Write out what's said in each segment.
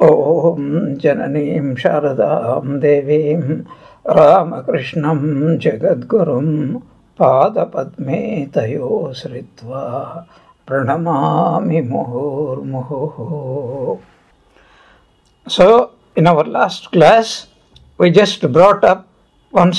Om Jananim Sharadam Devim Ramakrishnan Jagadgurum Pada Padme Tayo Sritva Pranamami Muhurmuhu. So, in our last class, we just brought up one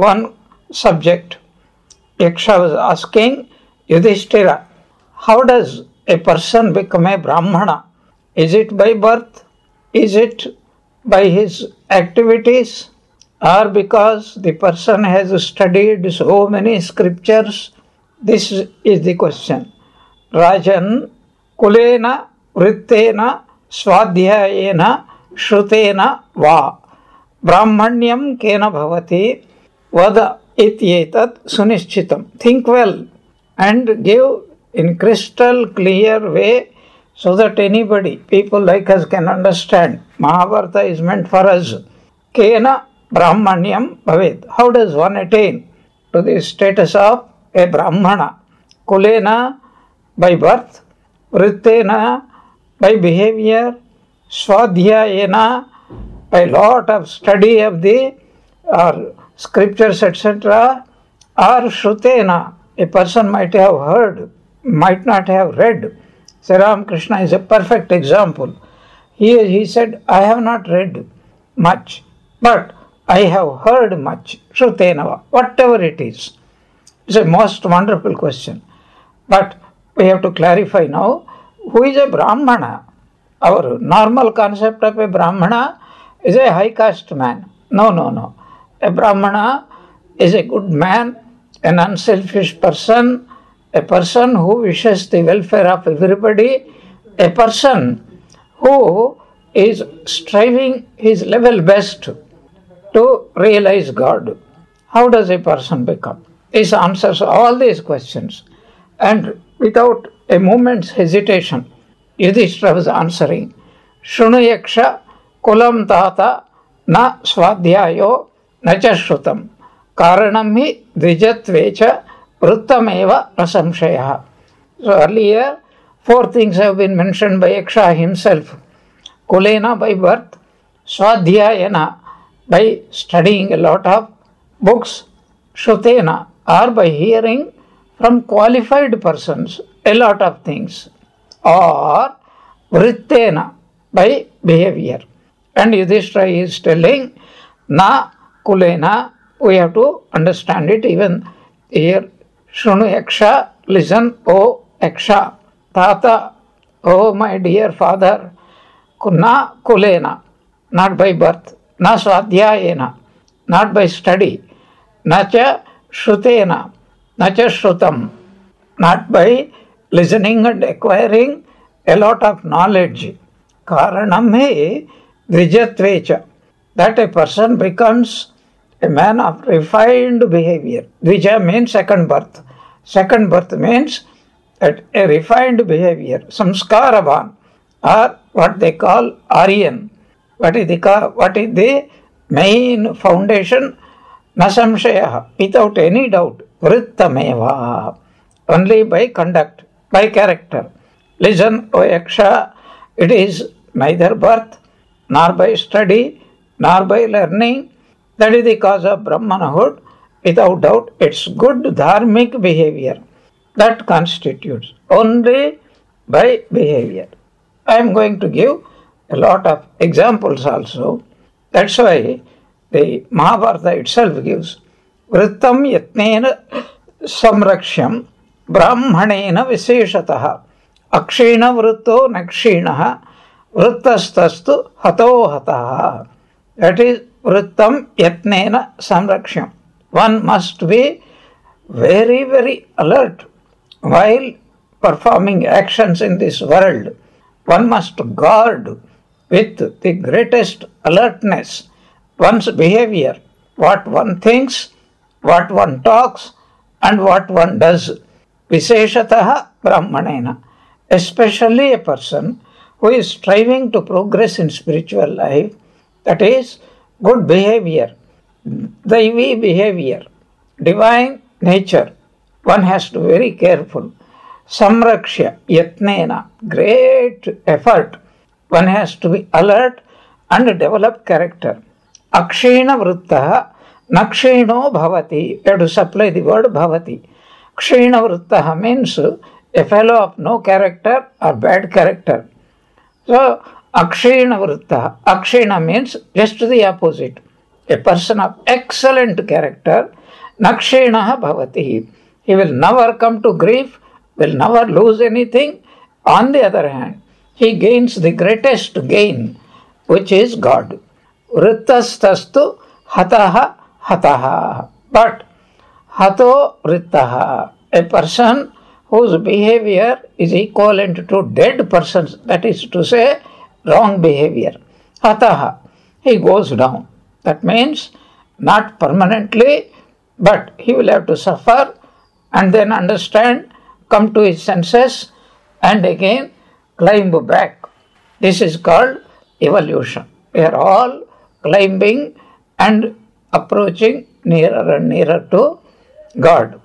subject. Yaksha was asking Yudhishthira, how does a person become a Brahmana? Is it by birth? Is it by his activities? Or because the person has studied so many scriptures? This is the question. Rajan kulena vrittena swadhyayena shrutena va brahmanyam kena bhavati vada ityetat sunischitam. Think well and give in crystal clear way so that anybody, people like us, can understand. Mahabharata is meant for us. Kena brahmanyam bhavet. How does one attain to the status of a brahmana? Kulena by birth, vrittena by behavior, swadhyayena by lot of study of the scriptures, etc. Or shrutena, a person might have heard, might not have read. Sri Ramakrishna is a perfect example. He said, I have not read much, but I have heard much. Shrutenava, whatever it is. It's a most wonderful question. But we have to clarify now, who is a Brahmana? Our normal concept of a Brahmana is a high caste man. No. A Brahmana is a good man, an unselfish person, a person who wishes the welfare of everybody, a person who is striving his level best to realize God. How does a person become? This answers all these questions. And without a moment's hesitation, Yudhishthira was answering, Shrunu yaksha kulam tata na swadhyayo na cha shrutam karanam hi dvijatvecha vrittameva rasamshaya. So earlier, 4 things have been mentioned by Yaksha himself. Kulena by birth, swadhyayana by studying a lot of books, shrutena or by hearing from qualified persons a lot of things, or vrittena by behavior. And Yudhishthira is telling, na kulena, we have to understand it even here. Shrunu yaksha, listen, O yaksha, tata, O my dear father, na kulena, not by birth, na swadhyayena, not by study, na cha shrutena, na cha shrutam, not by listening and acquiring a lot of knowledge. Karanam hi dvijatvecha, that a person becomes a man of refined behavior. Dvija means second birth. Second birth means that a refined behavior, samskaravan, or what they call Aryan. What is the main foundation? Nasamshayaha, without any doubt, vrittameva, only by conduct, by character. Listen, O Yaksha, it is neither birth, nor by study, nor by learning. That is the cause of Brahmanahood. Without doubt, it's good dharmic behavior that constitutes only by behavior. I am going to give a lot of examples also. That's why the Mahabharata itself gives Vrittam yatnena samrakshyam brahmanena visheshataha akshina vritto nakshinaha vrittastastu hato hataha. That is Vrittam yatnena samrakshyam. One must be very, very alert while performing actions in this world. One must guard with the greatest alertness one's behavior, what one thinks, what one talks, and what one does. Visheshataha brahmanena. Especially a person who is striving to progress in spiritual life, that is, good behavior, Daivi behavior, divine nature, one has to be very careful. Samrakshya, yatnena, great effort. one has to be alert and develop character. Akshina vrittaha nakshino bhavati. You have to supply the word bhavati. Kshina vrittaha means a fellow of no character or bad character. So, akshina vrittaha. Akshina means just the opposite. A person of excellent character, nakshinaha bhavati. He will never come to grief, will never lose anything. On the other hand, he gains the greatest gain, which is God. Vrittastastu hataha hataha. But hato vrittaha, a person whose behavior is equivalent to dead persons, that is to say, wrong behavior. Hataha, he goes down. That means not permanently, but he will have to suffer and then understand, come to his senses, and again climb back. This is called evolution. We are all climbing and approaching nearer and nearer to God.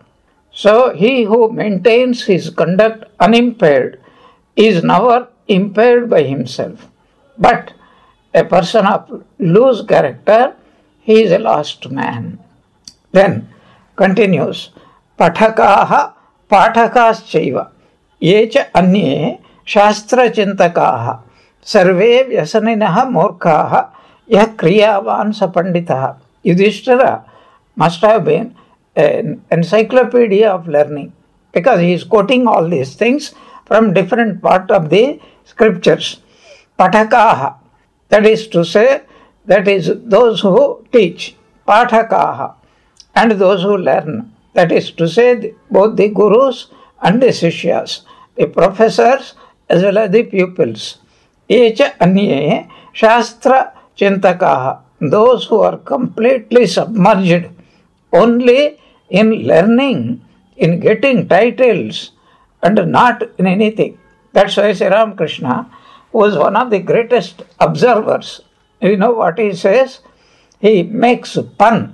So he who maintains his conduct unimpaired is never impaired by himself. But a person of loose character, he is a lost man. Then continues, Pathakaha Pathakaschaiva Yecha Anye Shastra Chintakaha Sarve Vyasaninaha Morkaha Yah Kriyavan Sapanditaha. Yudhishthira must have been an encyclopedia of learning, because he is quoting all these things from different parts of the scriptures. Pathakaha, that is to say, that is those who teach. Pathakaha, and those who learn. That is to say, both the gurus and the sishyas, the professors as well as the pupils. Echa anye shastra chintakaha, those who are completely submerged only in learning, in getting titles, and not in anything. That's why Sri Ramakrishna was one of the greatest observers. You know what he says? He makes pun,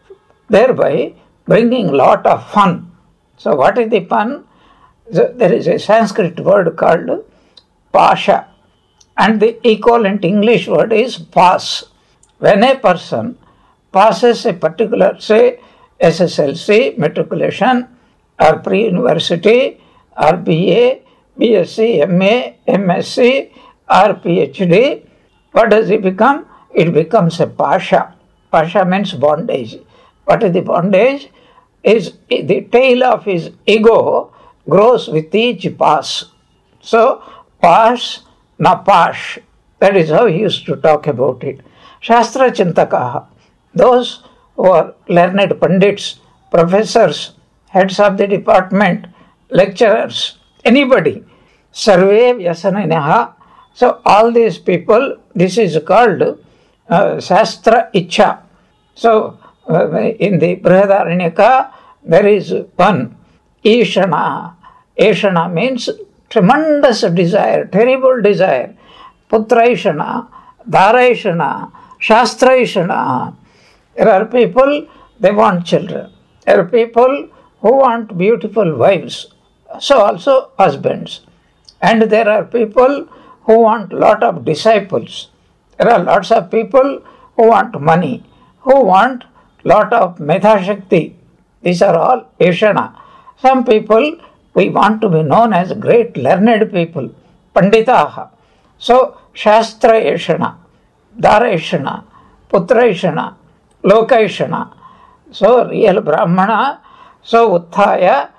thereby bringing lot of fun. So what is the pun? There is a Sanskrit word called pasha, and the equivalent English word is pass. When a person passes a particular, say, SSLC, matriculation, or pre-university, or BA, BSc, MA, MSc, or PhD, what does it become? It becomes a pasha. Pasha means bondage. What is the bondage? Is the tail of his ego grows with each pass. So, pass, na pash. That is how he used to talk about it. Shastra Chintakaha, those who are learned pandits, professors, heads of the department, lecturers, anybody, Sarve Vyasaninaha. So all these people, this is called Shastra Icha. So in the Brihadaranyaka, there is one, Ishana. Ishana means tremendous desire, terrible desire. Putraishana, Dharaishana, Shastraishana. There are people, they want children. There are people who want beautiful wives, so also husbands. And there are people who want lot of disciples. There are lots of people who want money, who want lot of Methashakti. These are all Ishana. Some people, we want to be known as great learned people, Panditaha. So, Shastra Ishana, Dhara Ishana, Putra Ishana, Loka Ishana. So, real Brahmana, so Utthaya,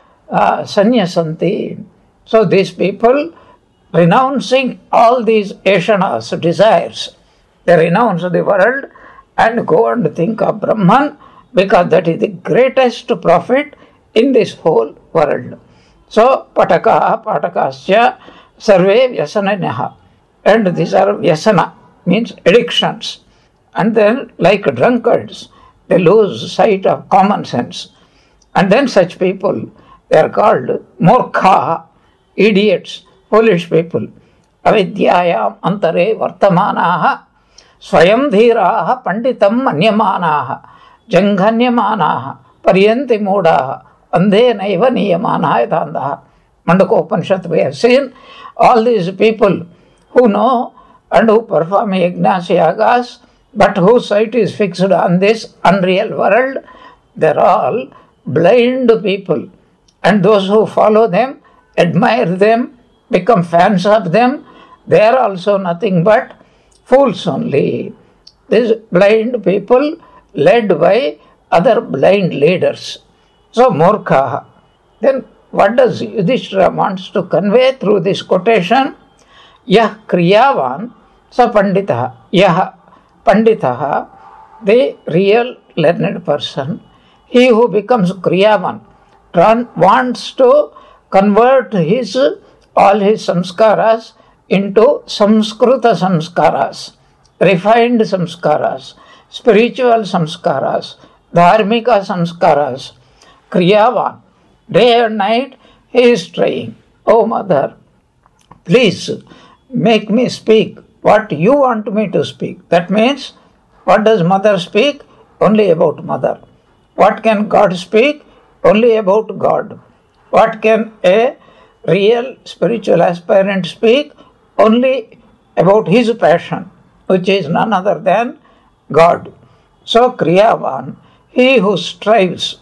Sanyasanti. So, these people, renouncing all these Ishanas, desires, they renounce the world and go and think of Brahman, because that is the greatest profit in this whole world. So, Pataka, Patakasya, Sarve Vyasananaha. And these are Vyasana, means addictions. And then, like drunkards, they lose sight of common sense. And then such people, they are called Morkha, idiots, foolish people. Avidyayam antare vartamanaha swayam dhiraha panditam manyamanaha janghanyamanaha paryanti modaha andhe naiva niyamanaha yathandaha. Mandaka Upanishad, we have seen all these people who know and who perform yajnas, yagas, but whose sight is fixed on this unreal world, they are all blind people. And those who follow them, admire them, become fans of them, they are also nothing but fools only. These blind people led by other blind leaders. So, Murkha. Then what does Yudhishthira wants to convey through this quotation? Yah kriyavan sa panditaha. Yah panditaha, the real learned person. He who becomes kriyavan, wants to convert all his samskaras into samskrita samskaras, refined samskaras, spiritual samskaras, dharmika samskaras. Kriyavan, day and night he is trying. Oh mother, please make me speak what you want me to speak. That means, what does mother speak? Only about mother. What can God speak? Only about God. What can a real spiritual aspirant speak? Only about his passion, which is none other than God. So, Kriyavan, he who strives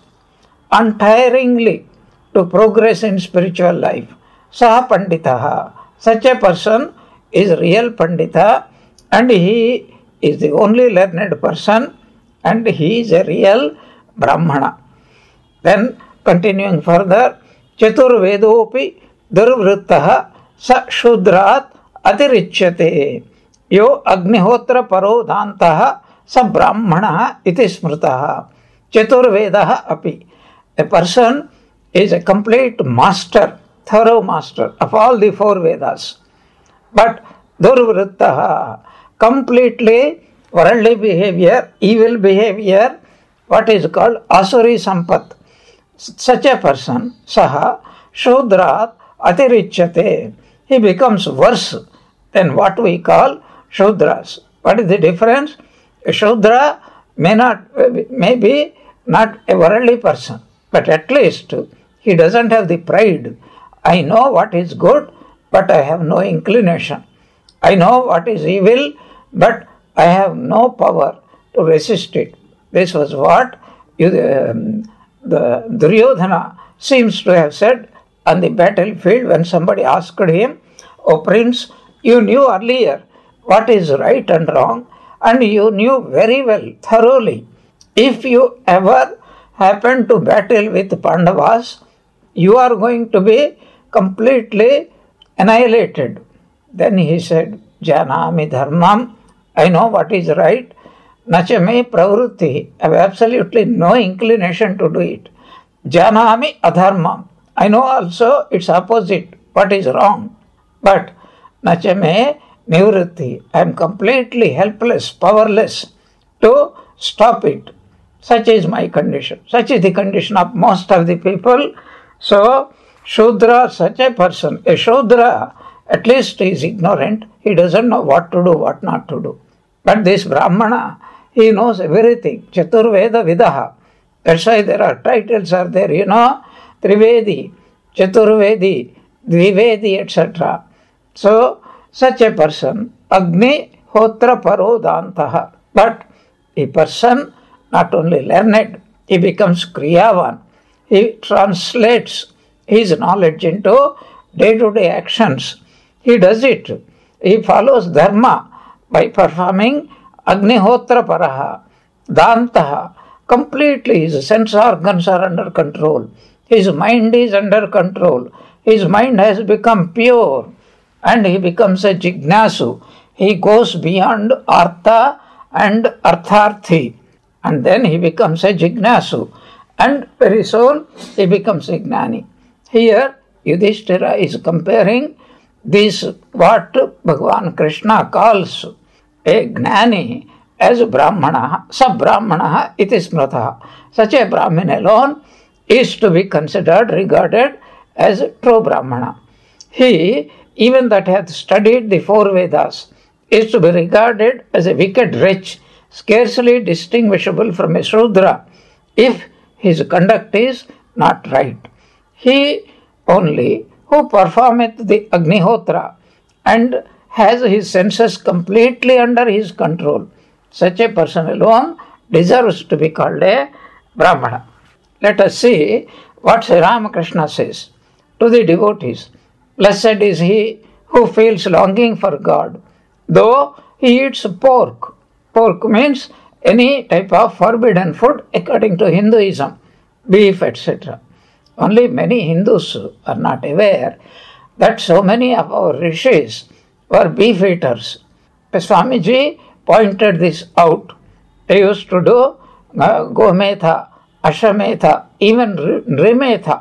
untiringly to progress in spiritual life, Saha Panditaha, such a person is real Pandita, and he is the only learned person, and he is a real Brahmana. Then, continuing further, Chaturvedopi Durvrittaha Sa Shudrat Atirichyate Yo Agnihotra Parodhantaha Sa Brahmana Iti Smritaha Chaturvedaha Api. A person is a complete master, thorough master of all the four Vedas. But Durvrittaha, completely worldly behavior, evil behavior, what is called Asuri Sampat. Such a person, Saha Shudrat Atirichyate, he becomes worse than what we call Shudras. What is the difference? A Shudra may be not a worldly person, but at least he doesn't have the pride. I know what is good, but I have no inclination. I know what is evil, but I have no power to resist it. This was what the Duryodhana seems to have said on the battlefield when somebody asked him, "Oh Prince, you knew earlier what is right and wrong, and you knew very well, thoroughly. If you ever happen to battle with Pandavas, you are going to be completely annihilated." Then he said, "Janami dharmam, I know what is right. Nachame pravrutti, I have absolutely no inclination to do it. Janami adharmam, I know also its opposite, what is wrong. But nachame nivrutti, I am completely helpless, powerless to stop it. Such is my condition. Such is the condition of most of the people." So, Shudra, such a person, a Shudra, at least he is ignorant. He doesn't know what to do, what not to do. But this Brahmana, he knows everything. Chaturveda Vidaha. That's why there are titles are there, Trivedi, Chaturvedi, Dvivedi, etc. So, such a person, Agni Hotra Parodhantaha. But a person not only learned, he becomes Kriyavan. He translates his knowledge into day-to-day actions. He does it. He follows Dharma by performing Agnihotra Paraha, Dantaha. Completely his sense organs are under control. His mind is under control. His mind has become pure and he becomes a Jignasu. He goes beyond Artha and Artharthi, and then he becomes a Jignasu, and very soon he becomes a Gnani. Here Yudhishthira is comparing this, what Bhagavan Krishna calls a Gnani, as Brahmana, Sab-Brahmana iti smrataha. Such a Brahmin alone is to be considered, regarded as a true Brahmana. He, even that hath studied the four Vedas, is to be regarded as a wicked wretch, scarcely distinguishable from a Shudra, if his conduct is not right. He only who performeth the Agnihotra and has his senses completely under his control. Such a person alone deserves to be called a Brahmana. Let us see what Sri Ramakrishna says to the devotees. Blessed is he who feels longing for God, though he eats pork. Pork means any type of forbidden food according to Hinduism, beef, etc. Only many Hindus are not aware that so many of our rishis were beef eaters. Swamiji pointed this out. They used to do gometha, ashametha, even rimetha.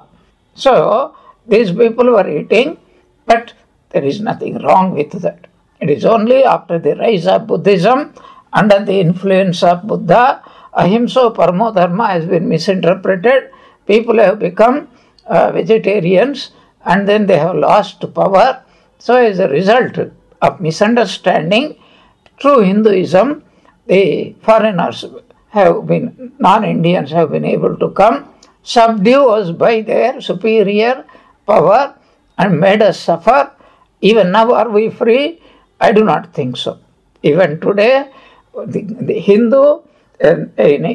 So these people were eating, but there is nothing wrong with that. It is only after the rise of Buddhism, under the influence of Buddha, ahimsa paramo dharma has been misinterpreted. People have become vegetarians, and then they have lost power. So as a result of misunderstanding true Hinduism, the foreigners have been, non-Indians have been able to come, subdue us by their superior power and made us suffer. Even now are we free? I do not think so. Even today, the Hindu, an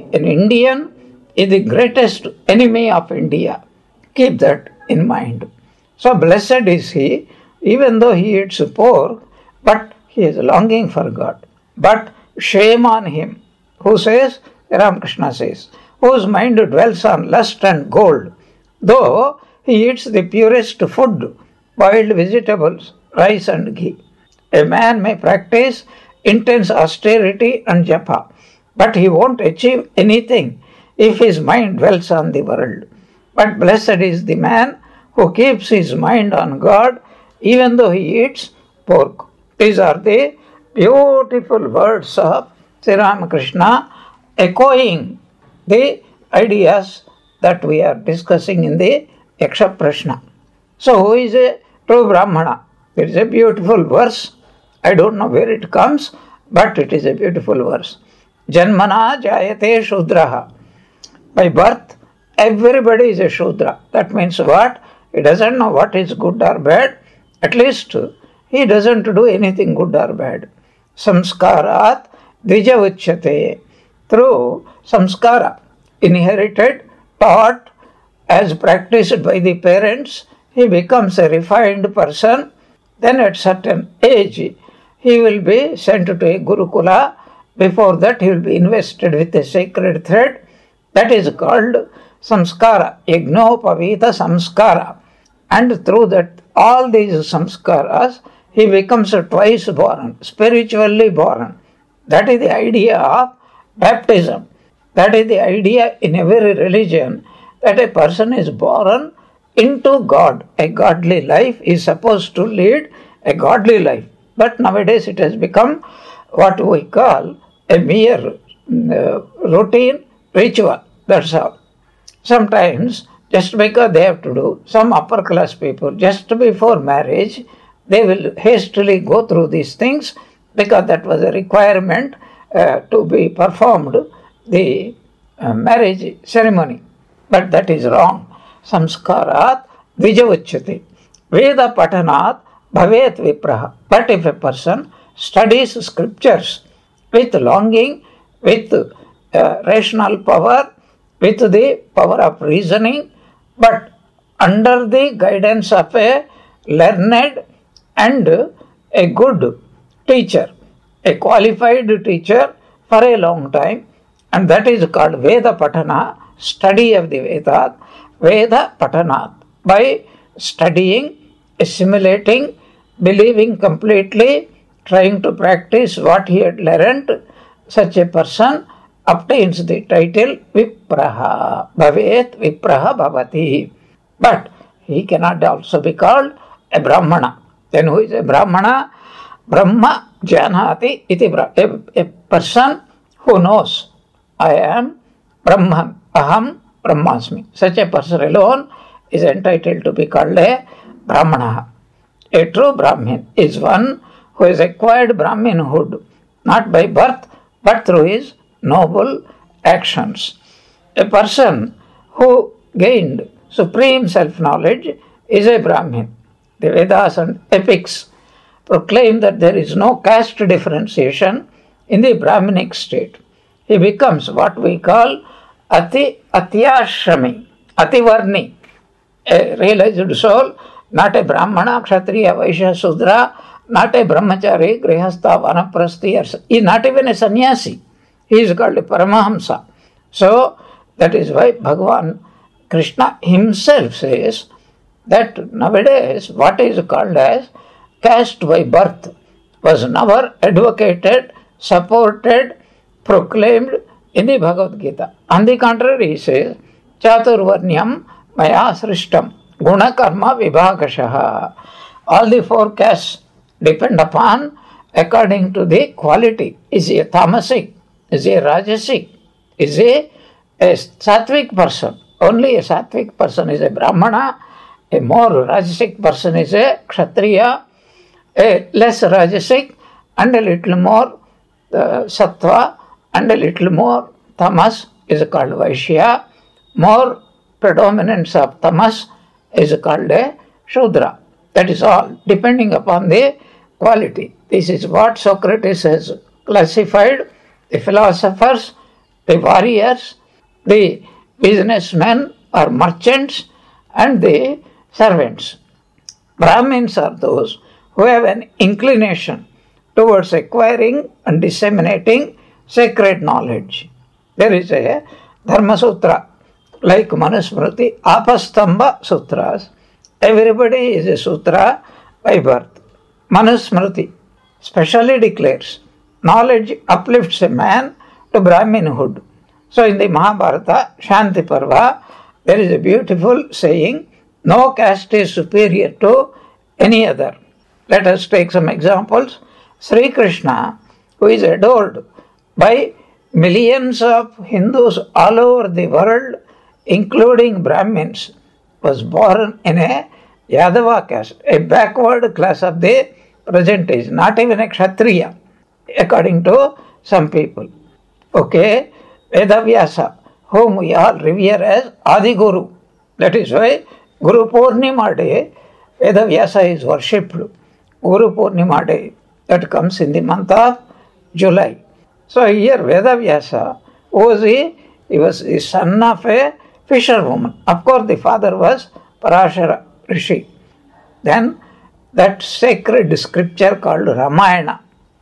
Indian, is the greatest enemy of India. Keep that in mind. So blessed is he, even though he eats pork, but he is longing for God. But shame on him, who says, Ramakrishna says, whose mind dwells on lust and gold, though he eats the purest food, boiled vegetables, rice and ghee. A man may practice intense austerity and japa, but he won't achieve anything if his mind dwells on the world. But blessed is the man who keeps his mind on God, even though he eats pork. These are the beautiful words of Sri Ramakrishna, echoing the ideas that we are discussing in the Yaksha Prashna. So who is a true Brahmana? There is a beautiful verse. I don't know where it comes, but it is a beautiful verse. Janmana jayate shudraha. By birth, everybody is a Shudra. That means what? He doesn't know what is good or bad. At least he doesn't do anything good or bad. Samskarat dvija uchyate. Through samskara, inherited, taught, as practiced by the parents, he becomes a refined person. Then at certain age, he will be sent to a Gurukula. Before that, he will be invested with a sacred thread. That is called samskara, yagnopavita samskara. And through that, all these samskaras, he becomes twice born, spiritually born. That is the idea of baptism. That is the idea in every religion, that a person is born into God. A godly life is supposed to lead a godly life. But nowadays it has become what we call a mere routine ritual. That's all. Sometimes, just because they have to do, some upper class people, just before marriage, they will hastily go through these things because that was a requirement to be performed, the marriage ceremony. But that is wrong. Samskarat dvijavachyate. Veda patanat bhavet vipraha. But if a person studies scriptures with longing, with rational power, with the power of reasoning, but under the guidance of a learned and a good teacher, a qualified teacher for a long time, and that is called Veda Patana, study of the Vedas, Veda Patanat. By studying, assimilating, believing completely, trying to practice what he had learned, such a person obtains the title Vipraha, Bhavet Vipraha Bhavati. But he cannot also be called a Brahmana. Then who is a Brahmana? Brahma Janati iti Brahmana. A person who knows, I am Brahman, Aham Brahmasmi. Such a person alone is entitled to be called a Brahmana. A true Brahmin is one who has acquired Brahminhood, not by birth, but through his noble actions. A person who gained supreme self-knowledge is a Brahmin. The Vedas and epics proclaimed that there is no caste differentiation in the Brahminic state. He becomes what we call Atyashrami, Ativarni, a realized soul, not a Brahmana, Kshatriya, Vaishya, Sudra, not a Brahmachari, Grihastha, Vanaprasthi, he is not even a sannyasi. He is called a Paramahamsa. So, that is why Bhagavan Krishna himself says that nowadays what is called as caste by birth was never advocated, supported, proclaimed in the Bhagavad Gita. On the contrary, he says, Chaturvarnyam maya srishtam guna karma vibhagashaha. All the four castes depend upon according to the quality. Is he a tamasic? Is he a rajasic? Is he a sattvic person? Only a sattvic person is a brahmana. A more rajasic person is a kshatriya. A less rajasic and a little more sattva and a little more tamas is called Vaishya. More predominance of tamas is called a Shudra. That is all, depending upon the quality. This is what Socrates has classified the philosophers, the warriors, the businessmen or merchants, and the servants. Brahmins are those who have an inclination towards acquiring and disseminating sacred knowledge. There is a Dharma Sutra, like Manusmriti, Apastamba Sutras. Everybody is a Sutra by birth. Manusmriti specially declares knowledge uplifts a man to Brahminhood. So in the Mahabharata, Shanti Parva, there is a beautiful saying, no caste is superior to any other. Let us take some examples. Sri Krishna, who is adored by millions of Hindus all over the world, including Brahmins, was born in a Yadava caste, a backward class of the present age, not even a Kshatriya, according to some people. Okay, Vedavyasa, whom we all revere as Adi Guru. That is why Guru Purnima Day, Vedavyasa is worshipped. Guru Purnima Day, that comes in the month of July. So here Vedavyasa, who was he? He was the son of a fisherwoman. Of course, the father was Parashara Rishi. Then that sacred scripture called Ramayana.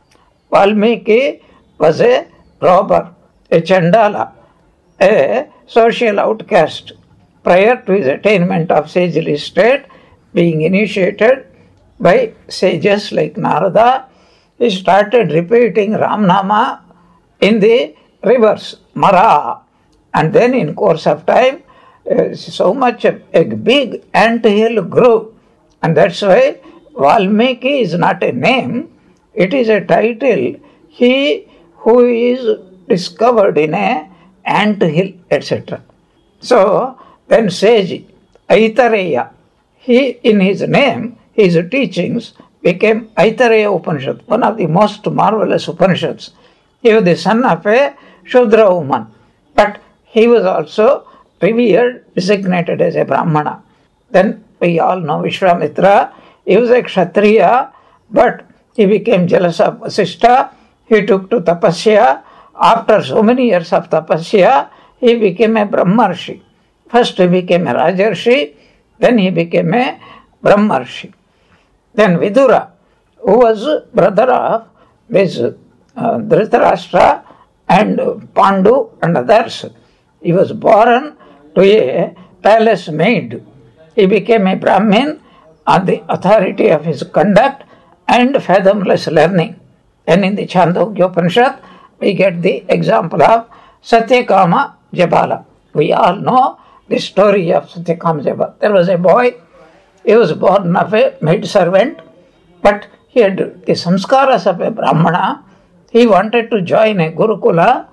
Valmiki was a robber, a Chandala, a social outcast. Prior to his attainment of sagely state, being initiated by sages like Narada, he started repeating Ramnama in the rivers, Mara. And then in course of time, so much a big anthill grew. And that's why Valmiki is not a name, it is a title. He who is discovered in a anthill, etc. So then sage Aitareya, he in his name, his teachings became Aitareya Upanishad, one of the most marvelous Upanishads. He was the son of a Shudra woman, but he was also revered, designated as a Brahmana. Then we all know Vishwamitra, he was a Kshatriya, but he became jealous of Vasishtha, he took to Tapasya. After so many years of Tapasya, he became a Brahmarshi. First he became a Rajarshi, then he became a Brahmarshi. Then Vidura, who was brother of this Dhritarashtra and Pandu and others, he was born to a palace maid. He became a Brahmin on the authority of his conduct and fathomless learning. And in the Chandogya Upanishad, we get the example of Satyakama Jabala. We all know the story of Satyakama Jabala. There was a boy, he was born of a maid servant, but he had the samskaras of a Brahmana. He wanted to join a Gurukula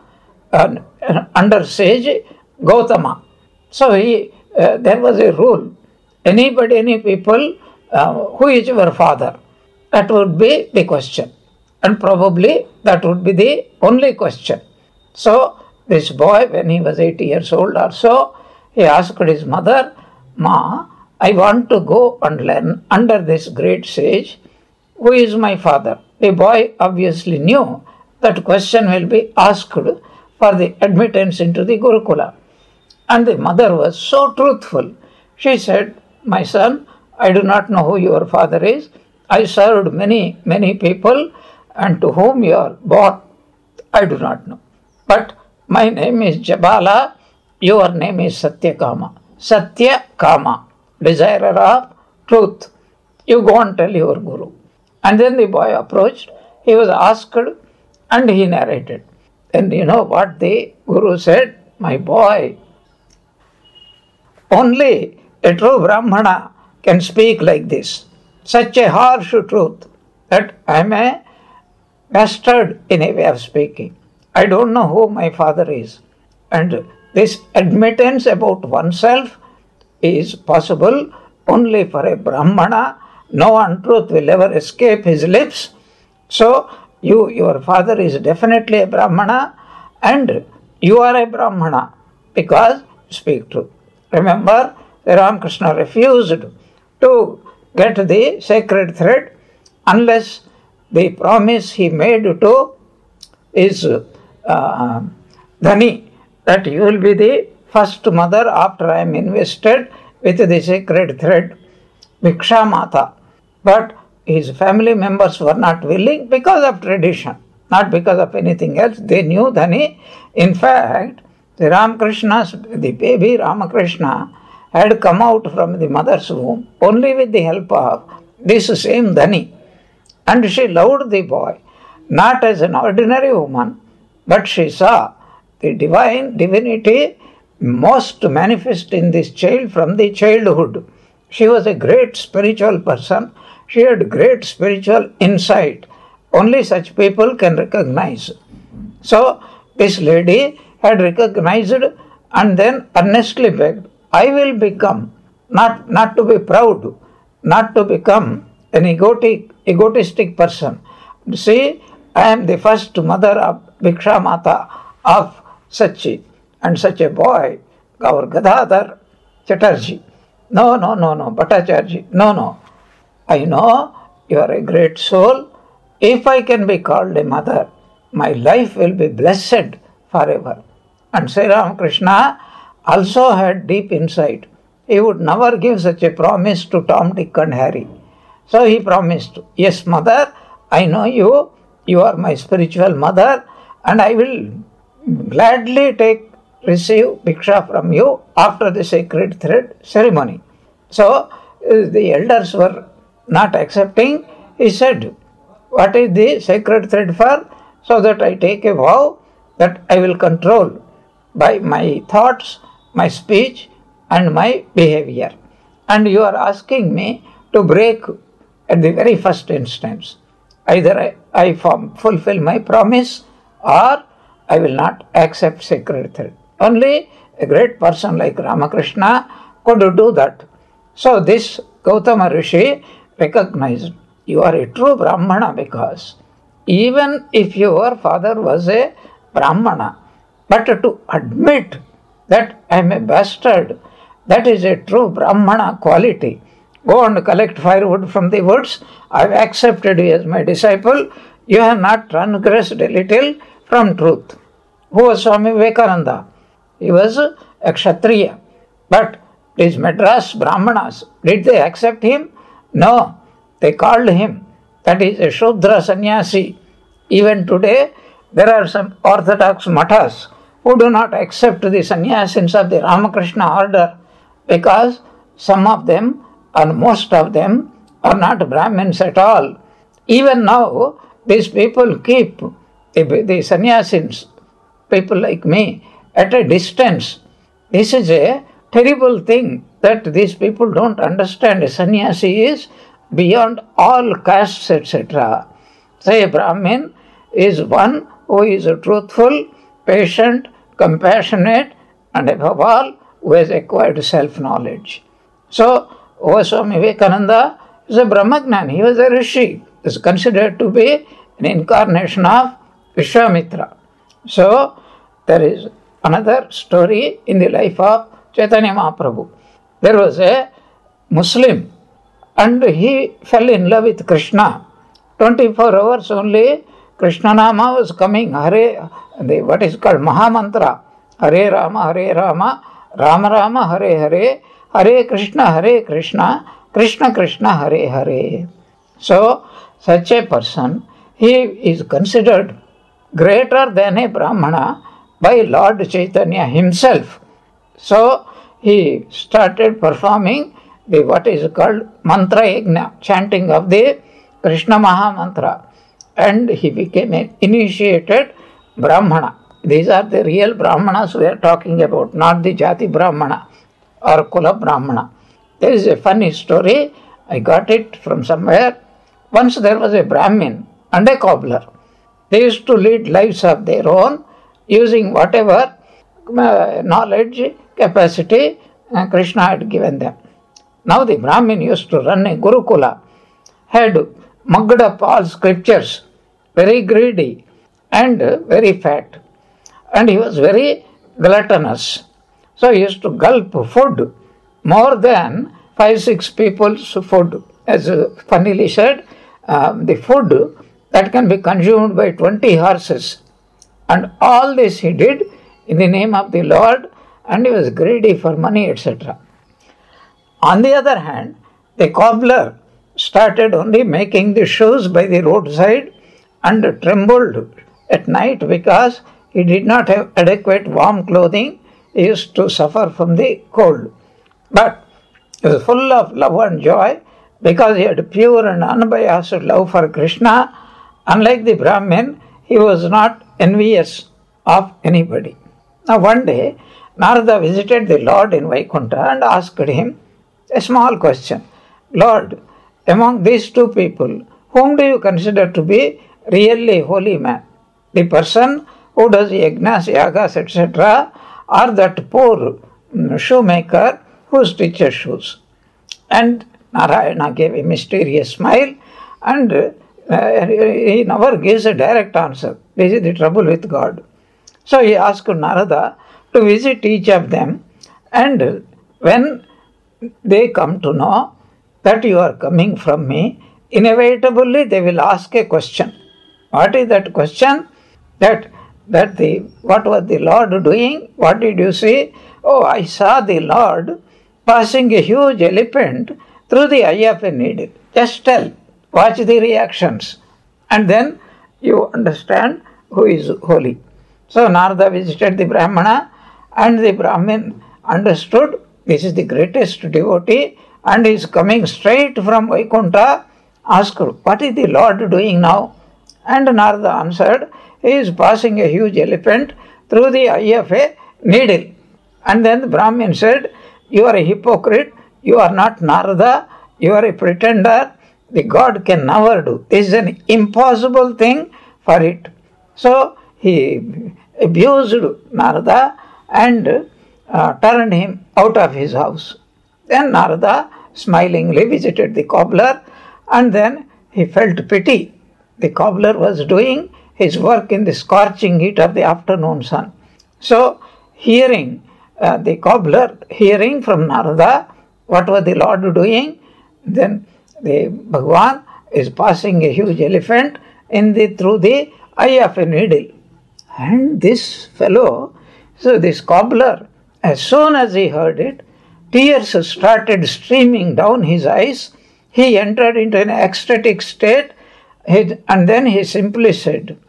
under sage Gautama. So there was a rule. Any people, who is your father? That would be the question. And probably that would be the only question. So this boy, when he was 8 years old or so, he asked his mother, Ma, I want to go and learn under this great sage. who is my father? The boy obviously knew that question will be asked for the admittance into the Gurukula. And the mother was so truthful. She said, my son, I do not know who your father is. I served many, many people, and to whom you are born, I do not know. But my name is Jabala, your name is Satyakama. Satyakama, desirer of truth. You go and tell your Guru. And then the boy approached, he was asked, and he narrated. And you know what the Guru said? My boy, only a true Brahmana can speak like this. Such a harsh truth that I am a bastard in a way of speaking. I don't know who my father is. And this admittance about oneself is possible only for a Brahmana. No untruth will ever escape his lips. So, your father is definitely a Brahmana, and you are a Brahmana because you speak truth. Remember, Ramakrishna refused to get the sacred thread unless the promise he made to his Dhani, that you will be the first mother after I am invested with the sacred thread, Bhiksha Mata. But his family members were not willing because of tradition, not because of anything else. They knew Dhani. In fact, the baby Ramakrishna had come out from the mother's womb only with the help of this same Dhani. And she loved the boy, not as an ordinary woman, but she saw the divinity most manifest in this child from the childhood. She was a great spiritual person. She had great spiritual insight. Only such people can recognize. So, this lady had recognized and then earnestly begged, I will become, not to be proud, not to become an egotistic person. See, I am the first mother of Bhiksha Mata of Sachi, and such a boy, our Gadadhar Chatterjee. No, Bhattacharjee. No. I know you are a great soul. If I can be called a mother, my life will be blessed forever. And Sri Ramakrishna also had deep insight. He would never give such a promise to Tom, Dick and Harry. So he promised, yes, mother, I know you. You are my spiritual mother, and I will gladly receive Bhiksha from you after the sacred thread ceremony. So the elders were not accepting. He said, what is the sacred thread for? So that I take a vow that I will control by my thoughts, my speech and my behavior. And you are asking me to break at the very first instance. Either I fulfill my promise or I will not accept sacred thread. Only a great person like Ramakrishna could do that. So this Gautama Rishi recognized, you are a true Brahmana because even if your father was a Brahmana, but to admit that I am a bastard, that is a true Brahmana quality. Go and collect firewood from the woods. I have accepted you as my disciple. You have not transgressed a little from truth. Who was Swami Vivekananda? He was a Kshatriya. But these Madras Brahmanas, did they accept him? No. They called him, that is a Shudra Sannyasi. Even today, there are some orthodox mathas who do not accept the sannyasins of the Ramakrishna order because some of them and most of them are not Brahmins at all. Even now, these people keep the sannyasins, people like me, at a distance. This is a terrible thing that these people don't understand. A sannyasi is beyond all castes, etc. Say a Brahmin is one who is truthful, patient, compassionate, and above all, who has acquired self-knowledge. So, Swami Vivekananda is a Brahmagnan. He was a Rishi. He is considered to be an incarnation of Vishwamitra. So, there is another story in the life of Chaitanya Mahaprabhu. There was a Muslim and he fell in love with Krishna. 24 hours only Krishna Nama was coming. What is called Mahamantra. Hare Rama, Rama Rama, Hare Hare, Hare Krishna, Krishna Krishna, Hare Hare. So, such a person, he is considered greater than a Brahmana by Lord Chaitanya himself. So, he started performing what is called Mantra Yajna, chanting of the Krishna Maha Mantra. And he became an initiated Brahmana. These are the real Brahmanas we are talking about, not the Jati Brahmana or Kula Brahmana. There is a funny story, I got it from somewhere. Once there was a Brahmin and a cobbler. They used to lead lives of their own using whatever knowledge, capacity Krishna had given them. Now the Brahmin used to run a Gurukula, had mugged up all scriptures, very greedy and very fat. And he was very gluttonous. So he used to gulp food more than 5-6 people's food. As funnily said, the food that can be consumed by 20 horses. And all this he did in the name of the Lord, and he was greedy for money, etc. On the other hand, the cobbler started only making the shoes by the roadside and trembled at night because he did not have adequate warm clothing. He used to suffer from the cold. But he was full of love and joy because he had pure and unbiased love for Krishna. Unlike the Brahmin, he was not envious of anybody. Now one day, Narada visited the Lord in Vaikuntha and asked him a small question. Lord, among these two people, whom do you consider to be really holy man? The person who does yajnas, yagas, etc., or that poor shoemaker who stitches shoes? And Narayana gave a mysterious smile, and he never gives a direct answer. This is the trouble with God. So he asked Narada to visit each of them, and when they come to know that you are coming from me, inevitably they will ask a question. What is that question? What was the Lord doing? What did you see? Oh, I saw the Lord passing a huge elephant through the eye of a needle. Just tell, watch the reactions, and then you understand who is holy. So Narada visited the Brahmana, and the Brahmin understood this is the greatest devotee, and he is coming straight from Vaikuntha. Asked, what is the Lord doing now? And Narada answered, he is passing a huge elephant through the eye of a needle. And then the Brahmin said, you are a hypocrite, you are not Narada, you are a pretender, the God can never do. This is an impossible thing for it. So he abused Narada and turned him out of his house. Then Narada smilingly visited the cobbler, and then he felt pity. The cobbler was doing his work in the scorching heat of the afternoon sun. So hearing the cobbler hearing from Narada what was the Lord doing, then the Bhagavan is passing a huge elephant through the eye of a needle. And this fellow, so this cobbler, as soon as he heard it, tears started streaming down his eyes. He entered into an ecstatic state, and then he simply said,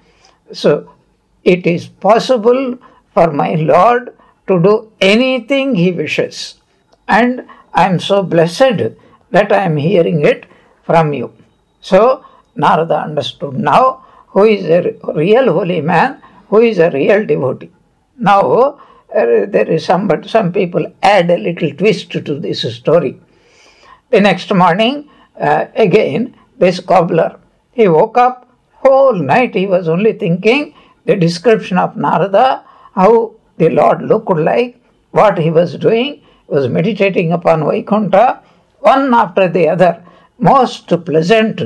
so it is possible for my Lord to do anything he wishes, and I am so blessed that I am hearing it from you. So Narada understood now who is a real holy man, who is a real devotee. Now there is some people add a little twist to this story. The next morning, again, this cobbler, he woke up, whole night he was only thinking the description of Narada, how the Lord looked like, what he was doing. He was meditating upon Vaikuntha, one after the other. Most pleasant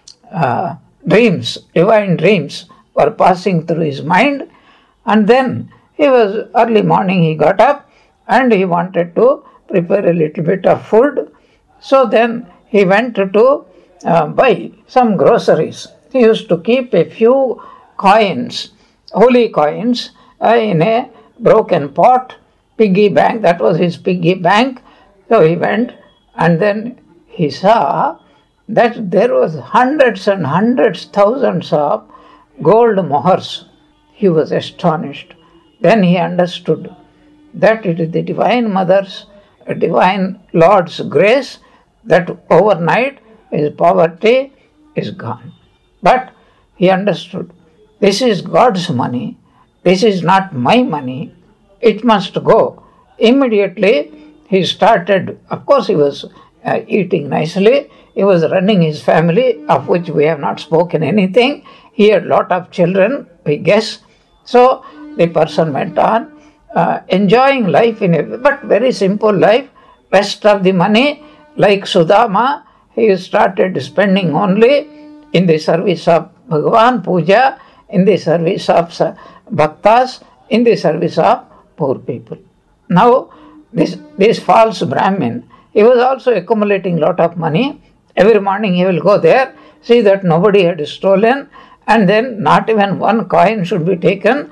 dreams, divine dreams were passing through his mind. And then early morning he got up and he wanted to prepare a little bit of food. So then he went to buy some groceries. he used to keep a few coins, holy coins, in a broken pot, piggy bank. That was his piggy bank. So he went, and then he saw that there was hundreds and hundreds, thousands of gold mohars. He was astonished. Then he understood that it is the Divine Mother's, Divine Lord's grace that overnight his poverty is gone. But he understood, this is God's money, this is not my money, it must go. Immediately he started, of course he was eating nicely, he was running his family, of which we have not spoken anything. He had a lot of children, we guess. So the person went on enjoying life in a but very simple life. Rest of the money, like Sudama, he started spending only in the service of Bhagavan Puja, in the service of Bhaktas, in the service of poor people. Now, this false Brahmin, he was also accumulating lot of money. Every morning he will go there, see that nobody had stolen, and then not even one coin should be taken,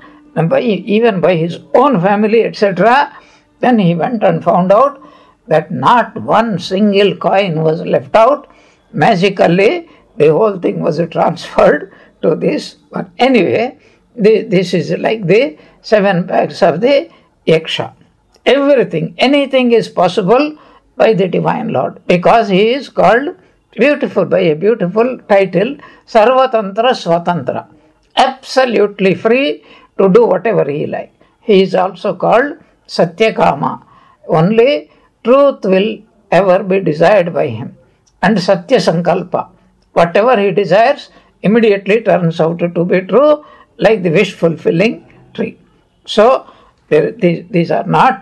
even by his own family, etc. Then he went and found out that not one single coin was left out. Magically, the whole thing was transferred to this. But anyway, this is like the 7 bags of the Yaksha. Everything, anything is possible by the Divine Lord, because he is called beautiful by a beautiful title, Sarvatantra Swatantra, absolutely free to do whatever he likes. He is also called Satyakama. Only truth will ever be desired by him. And Satya Sankalpa, whatever he desires immediately turns out to be true, like the wish fulfilling tree. So these are not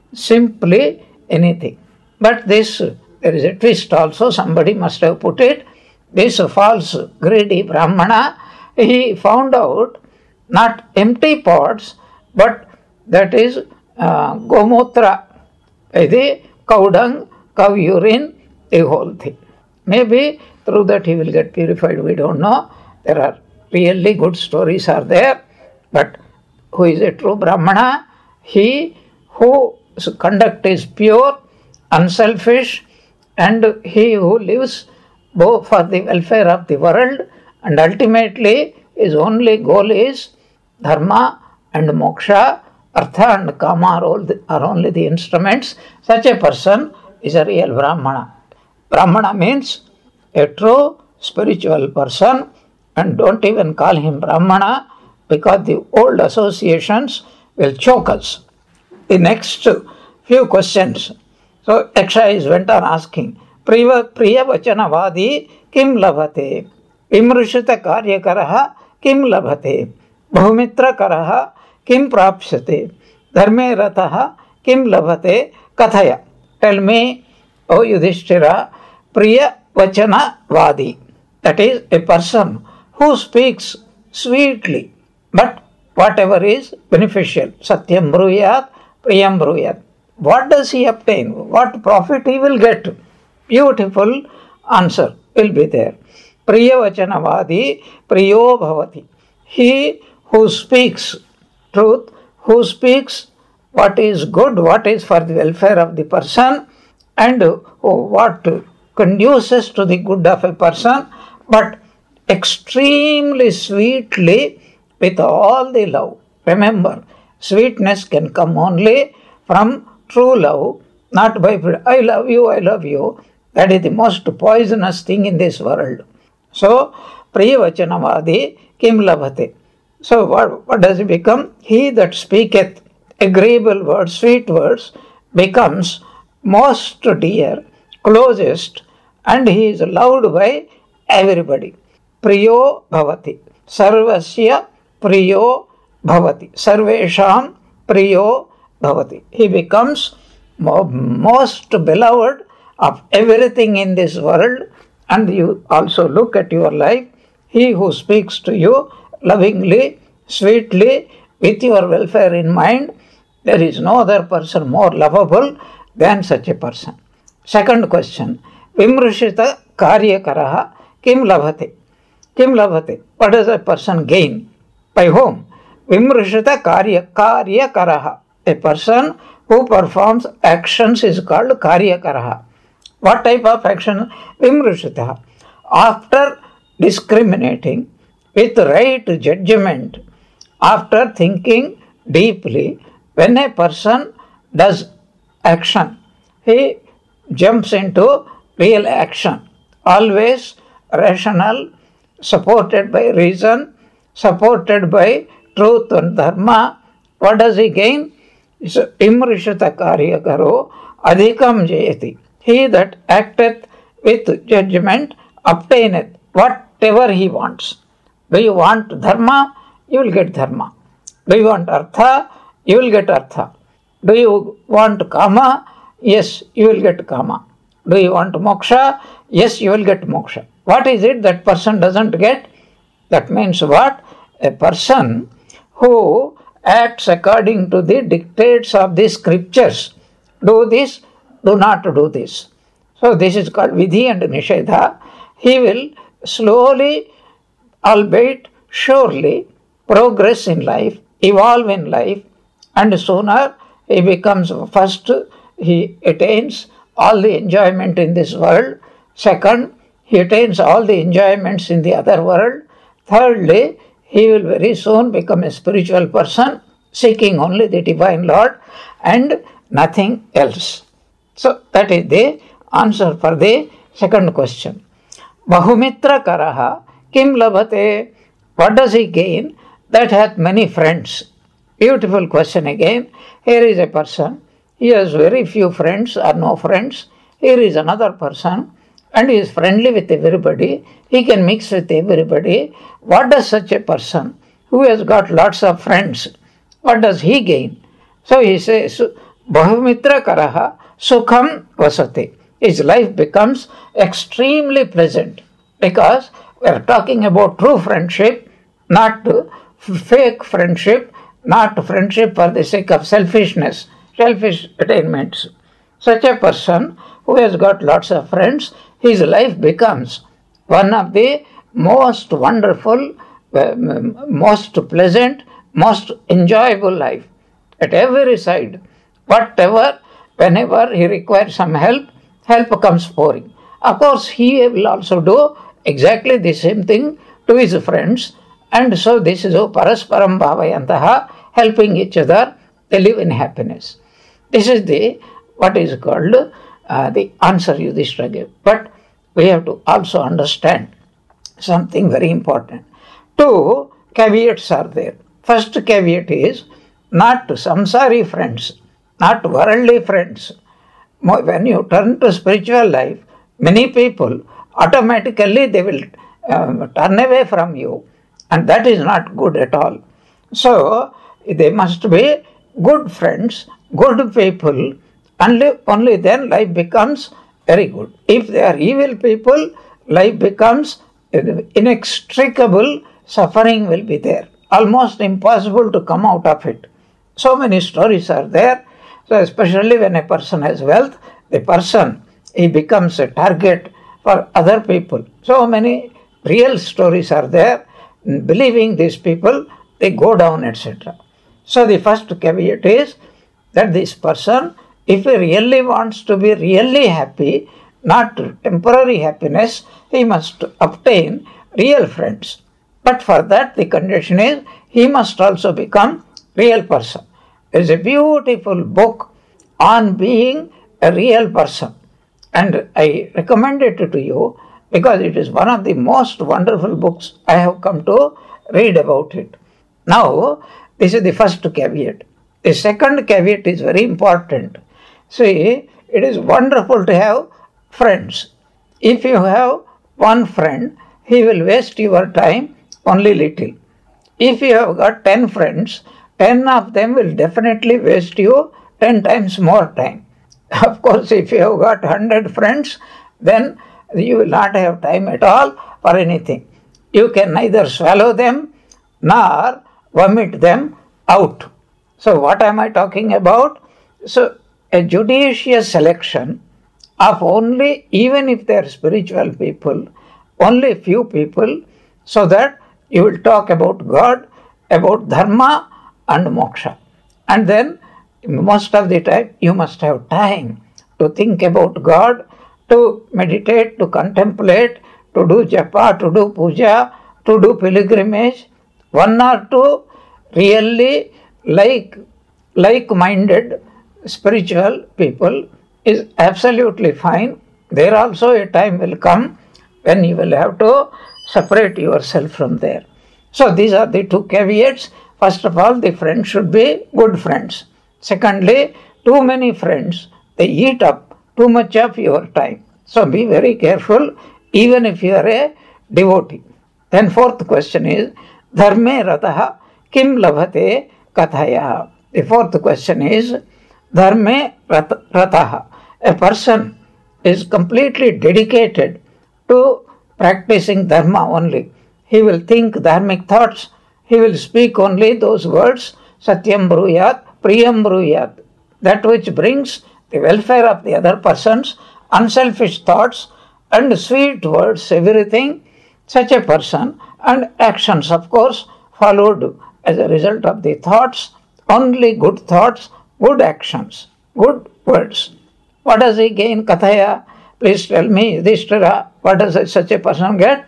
simply anything. But there is a twist also, somebody must have put it. This false greedy Brahmana, he found out not empty pots, but that is gomutra, the cow dung, cow urine, the whole thing. Maybe through that he will get purified, we don't know. There are really good stories are there, but who is a true Brahmana? He whose conduct is pure, unselfish, and he who lives both for the welfare of the world, and ultimately his only goal is dharma and moksha. Artha and kama are only the instruments. Such a person is a real Brahmana. Brahmana means a true spiritual person, and don't even call him Brahmana, because the old associations will choke us. The next few questions. So Yaksha went on asking, Priya Vachanavadi kim labhate? Vimrushita karyakaraha kim labhate? Bhumitra karaha kim prapsyate? Dharme rataha kim labhate? Kathaya. Tell me, O Yudhishthira, Priya Vachanavadi. That is a person who speaks sweetly, but whatever is beneficial. Satyam bruyat, priyam bruyat. What does he obtain? What profit he will get? Beautiful answer will be there. Priya Vachanavadi, priyo bhavati. He who speaks truth, who speaks what is good, what is for the welfare of the person, and what conduces to the good of a person, but extremely sweetly with all the love. Remember, sweetness can come only from true love, not by I love you, I love you. That is the most poisonous thing in this world. So, Priya Vachanavadi kim labhate. So, what does it become? He that speaketh agreeable words, sweet words, becomes most dear, closest, and he is loved by everybody. Priyo bhavati. Sarvasya priyo bhavati. Sarvesham priyo bhavati. He becomes most beloved of everything in this world. And you also look at your life. He who speaks to you lovingly, sweetly, with your welfare in mind, there is no other person more lovable than such a person. Second question. Vimrushita karyakaraha kim labhate? Kim labhate? What does a person gain? By whom? Vimrishita karya karaha. A person who performs actions is called karya karaha. What type of action? Vimrishita. After discriminating with right judgment, after thinking deeply, when a person does action, he jumps into real action. Always rational, supported by reason, supported by truth and dharma. What does he gain? Imrishita karya karo adhikam jayati. He that acteth with judgment obtaineth whatever he wants. Do you want dharma? You will get dharma. Do you want artha? You will get artha. Do you want kama? Yes, you will get kama. Do you want moksha? Yes, you will get moksha. What is it that person doesn't get? That means what? A person who acts according to the dictates of the scriptures. Do this, do not do this. So this is called vidhi and nishedha. He will slowly, albeit surely, progress in life, evolve in life, and sooner he becomes first, he attains all the enjoyment in this world. Second, he attains all the enjoyments in the other world. Thirdly, he will very soon become a spiritual person, seeking only the Divine Lord and nothing else. So that is the answer for the second question. Bahumitra karaha kim labhate? What does he gain that hath many friends? Beautiful question again. Here is a person, he has very few friends or no friends. Here is another person, and he is friendly with everybody. He can mix with everybody. What does such a person who has got lots of friends, what does he gain? So he says, Bahumitra karaha sukham vasate. His life becomes extremely pleasant, because we are talking about true friendship, not fake friendship, not friendship for the sake of selfishness, selfish attainments. Such a person who has got lots of friends, his life becomes one of the most wonderful, most pleasant, most enjoyable life. At every side, whatever, whenever he requires some help, help comes pouring. Of course, he will also do exactly the same thing to his friends, and so this is parasparam bhavayantaha, helping each other, they live in happiness. This is the what is called the answer Yudhishthira gave. But we have to also understand something very important. Two caveats are there. First caveat is not samsari friends, not worldly friends. When you turn to spiritual life, many people automatically they will turn away from you, and that is not good at all. So they must be good friends, good people, only then life becomes very good. If they are evil people, life becomes inextricable, suffering will be there, almost impossible to come out of it. So many stories are there. So especially when a person has wealth, the person, he becomes a target for other people. So many real stories are there. Believing these people, they go down, etc. So the first caveat is that this person, if he really wants to be really happy, not temporary happiness, he must obtain real friends. But for that, the condition is he must also become real person. There is a beautiful book on being a real person, and I recommend it to you because it is one of the most wonderful books I have come to read about it. Now, this is the first caveat. The second caveat is very important. See, it is wonderful to have friends. If you have one friend, he will waste your time only little. If you have got 10 friends, 10 of them will definitely waste you 10 times more time. Of course, if you have got 100 friends, then you will not have time at all for anything. You can neither swallow them nor vomit them out. So what am I talking about? So a judicious selection of only, even if they are spiritual people, only few people, so that you will talk about God, about dharma and moksha. And then most of the time you must have time to think about God, to meditate, to contemplate, to do japa, to do puja, to do pilgrimage. One or two really like-minded spiritual people is absolutely fine. There also a time will come when you will have to separate yourself from there. So these are the two caveats. First of all, the friends should be good friends. Secondly, too many friends, they eat up too much of your time. So be very careful even if you are a devotee. Then fourth question is, dharme rataha kim labhate kathaya. The fourth question is, dharme rataha. A person is completely dedicated to practicing dharma only. He will think dharmic thoughts. He will speak only those words, satyam bruyat, priyam bruyat, that which brings the welfare of the other persons, unselfish thoughts and sweet words, everything. Such a person, and actions, of course, followed as a result of the thoughts, only good thoughts, good actions, good words. What does he gain? Kathaya, please tell me, Yudhishthira, what does such a person get?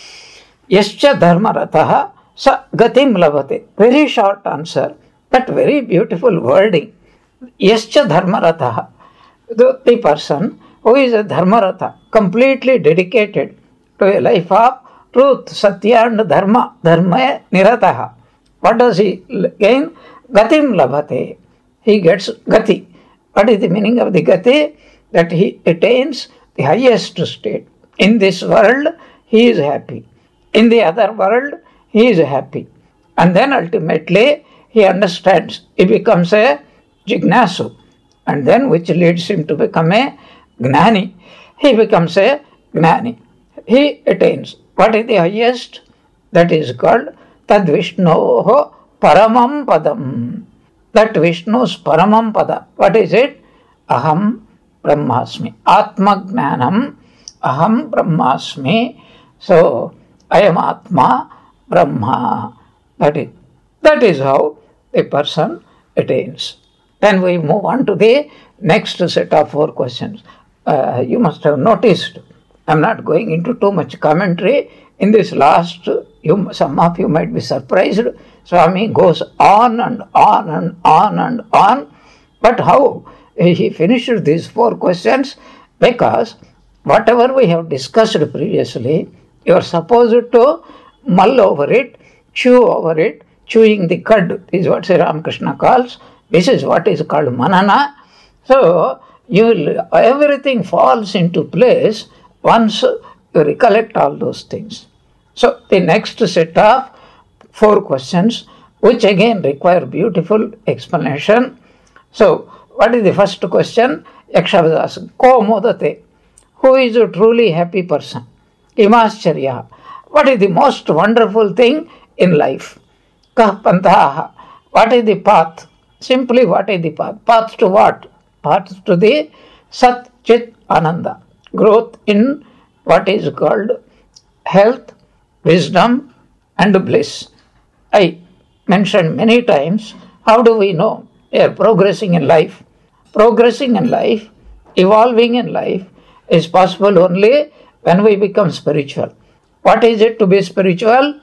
Yascha dharmarataha sa gatim labhate. Very short answer, but very beautiful wording. Yascha dharmarataha. The person who is a dharmarata, completely dedicated to a life of truth, satya and dharma, dharma nirataha. What does he gain? Gatim labhate. He gets gati. What is the meaning of the gati? That he attains the highest state. In this world, he is happy. In the other world, he is happy. And then ultimately, he understands. He becomes a jignasu. And then which leads him to become a gnani. He becomes a gnani. He attains. What is the highest? That is called Tad Vishnoho Paramam Padam. That Vishnu's Paramam Pada. What is it? Aham Brahmasmi. Atma Gnanam Aham Brahmasmi. So, I am Atma Brahma. That is how a person attains. Then we move on to the next set of 4 questions. You must have noticed, I am not going into too much commentary. In this last, some of you might be surprised. Swami goes on and on and on and on. But how he finished these 4 questions? Because whatever we have discussed previously, you are supposed to mull over it, chew over it. Chewing the cud is what Sri Ramakrishna calls. This is what is called manana. So, everything falls into place once you recollect all those things. So, the next set of 4 questions, which again require beautiful explanation. So, what is the first question? Yaksha was asked, Ko modate? Who is a truly happy person? Imascharya. What is the most wonderful thing in life? Kah pantaha. What is the path? Simply, what is the path? Path to what? Path to the Sat Chit Ananda. Growth in what is called health, wisdom and bliss. I mentioned many times, how do we know we are progressing in life? Progressing in life, evolving in life is possible only when we become spiritual. What is it to be spiritual?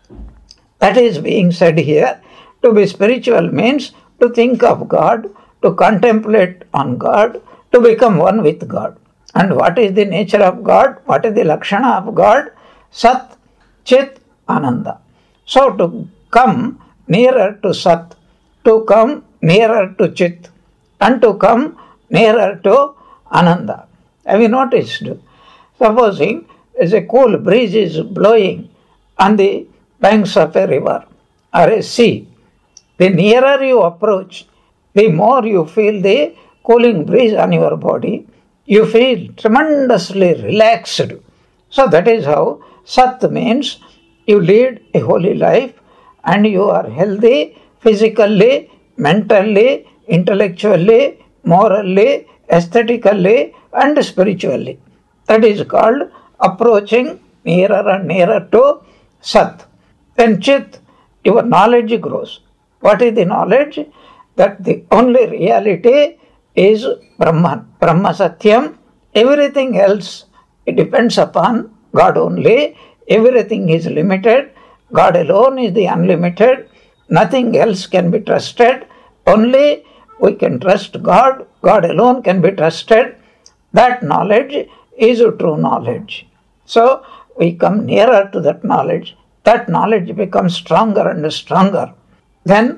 That is being said here. To be spiritual means to think of God, to contemplate on God, to become one with God. And what is the nature of God? What is the lakshana of God? Sat, Chit, Ananda. So to come nearer to Sat, to come nearer to Chit, and to come nearer to Ananda. Have you noticed? Supposing as a cool breeze is blowing on the banks of a river or a sea, the nearer you approach, the more you feel the cooling breeze on your body. You feel tremendously relaxed. So that is how Sat means you lead a holy life and you are healthy physically, mentally, intellectually, morally, aesthetically and spiritually. That is called approaching nearer and nearer to Sat. Then Chit, your knowledge grows. What is the knowledge? That the only reality is Brahman, Brahma Satyam. Everything else, it depends upon God only. Everything is limited. God alone is the unlimited. Nothing else can be trusted. Only we can trust God. God alone can be trusted. That knowledge is a true knowledge. So we come nearer to that knowledge. That knowledge becomes stronger and stronger. Then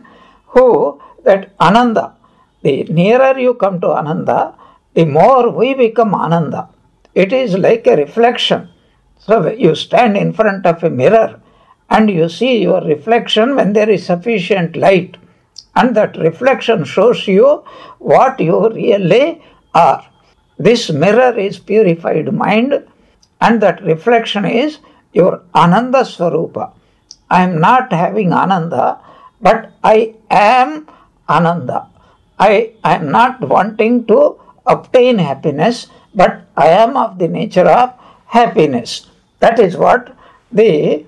that Ananda, the nearer you come to Ananda, the more we become Ananda. It is like a reflection. So you stand in front of a mirror and you see your reflection when there is sufficient light. And that reflection shows you what you really are. This mirror is purified mind, and that reflection is your Ananda Swarupa. I am not having Ananda, but I am Ananda. I am not wanting to obtain happiness, but I am of the nature of happiness. That is what the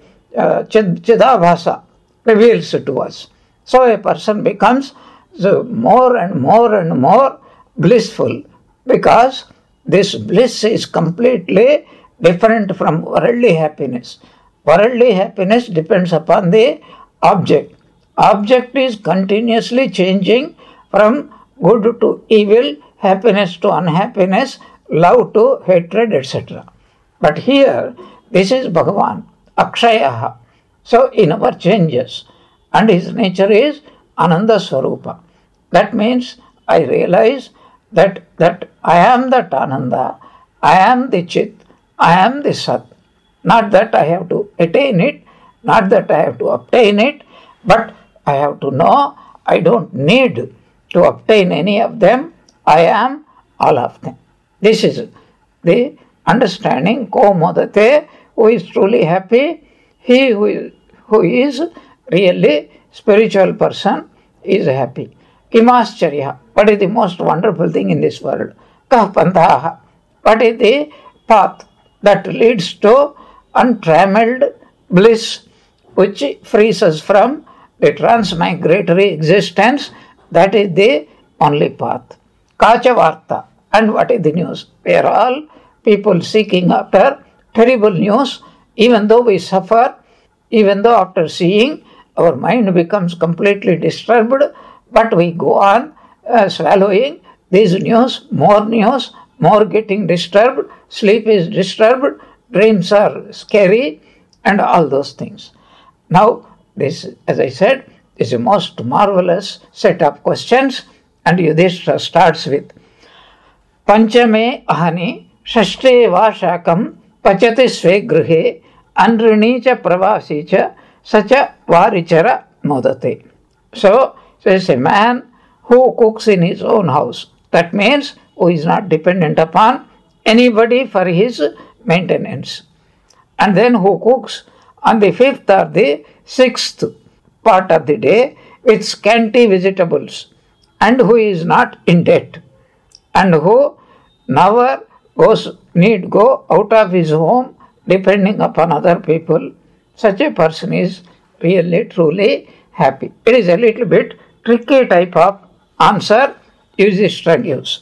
Chidabhasa reveals to us. So a person becomes more and more and more blissful, because this bliss is completely different from worldly happiness. Worldly happiness depends upon the object. Object is continuously changing from good to evil, happiness to unhappiness, love to hatred, etc. But here, this is Bhagavan, Akshayaha. So he never changes. And his nature is Ananda Swarupa. That means I realize that I am that Ananda, I am the Chit, I am the Sat. Not that I have to attain it, not that I have to obtain it, but I have to know I don't need to obtain any of them. I am all of them. This is the understanding. Ko modate, who is truly happy, he who is really spiritual person is happy. Kimascharya, what is the most wonderful thing in this world? Kah pantaha, what is the path that leads to untrammeled bliss, which frees us from the transmigratory existence? That is the only path. Kachavarta, and what is the news? We are all people seeking after terrible news, even though we suffer, even though after seeing our mind becomes completely disturbed, but we go on swallowing these news, more getting disturbed, sleep is disturbed, dreams are scary, and all those things. Now, this, as I said, is a most marvelous set of questions, and Yudhishthira starts with Panchame ahani shashte va shakam pachati sve grihe anrini cha pravasi cha sacha varichara modate. So, says a man who cooks in his own house. That means who is not dependent upon anybody for his maintenance. And then who cooks on the 5th or the 6th part of the day with scanty vegetables, and who is not in debt, and who never need go out of his home depending upon other people. Such a person is really truly happy. It is a little bit tricky type of answer Yudhishthira gives.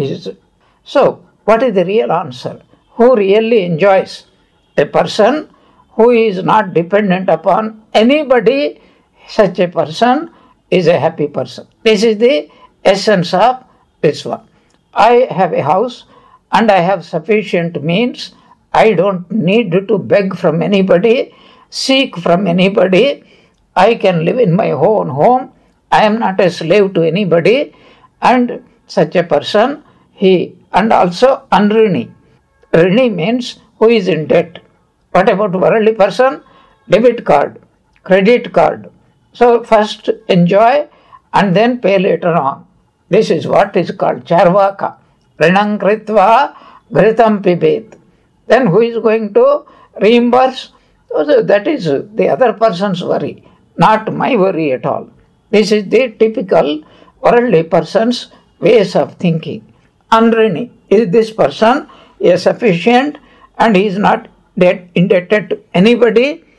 So, what is the real answer? Who really enjoys? A person who is not dependent upon anybody, such a person is a happy person. This is the essence of this one. I have a house and I have sufficient means. I don't need to beg from anybody, seek from anybody. I can live in my own home. I am not a slave to anybody. And such a person, and also unrini. Rini means who is in debt. What about worldly person? Debit card, credit card. So first enjoy and then pay later on. This is what is called charvaka. Rinam kritva ghritam pibet. Then who is going to reimburse? So that is the other person's worry, not my worry at all. This is the typical worldly person's ways of thinking. Unrini is this person is sufficient and he is not indebted to anybody,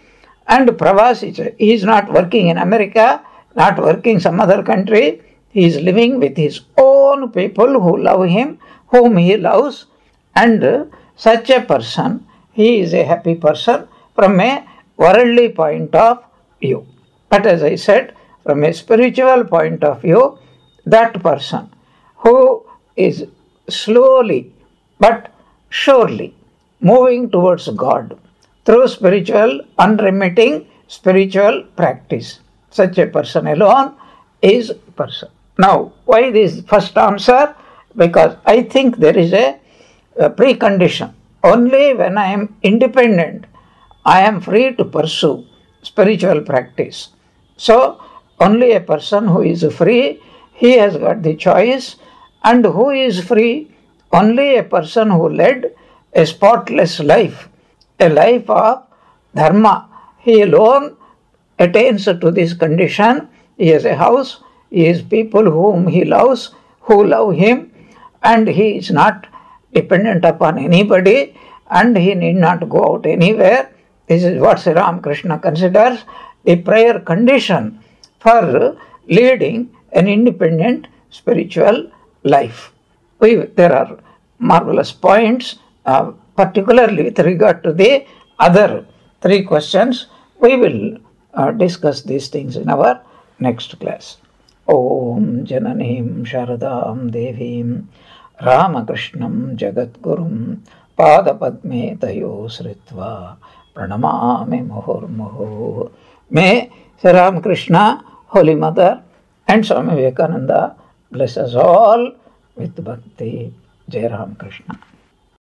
And Pravas, he is not working in America, not working some other country. He is living with his own people who love him, whom he loves. And such a person, he is a happy person from a worldly point of view. But as I said, from a spiritual point of view, that person who is slowly but surely moving towards God through spiritual, unremitting spiritual practice, such a person alone is person. Now, why this first answer? Because I think there is a precondition. Only when I am independent, I am free to pursue spiritual practice. So, only a person who is free, he has got the choice. And who is free? Only a person who led a spotless life, a life of dharma. He alone attains to this condition. He has a house, he has people whom he loves, who love him, and he is not dependent upon anybody, and he need not go out anywhere. This is what Sri Ramakrishna considers the prior condition for leading an independent spiritual life. There are marvelous points, particularly with regard to the other three questions. We will discuss these things in our next class. Om Jananim Sharadam Devim Ramakrishnam Jagadgurum Padapadme Tayo Sritva Pranamami Muhurmuhu. May Sri Ramakrishna, Holy Mother, and Swami Vivekananda bless us all with bhakti. Jai Ramakrishna.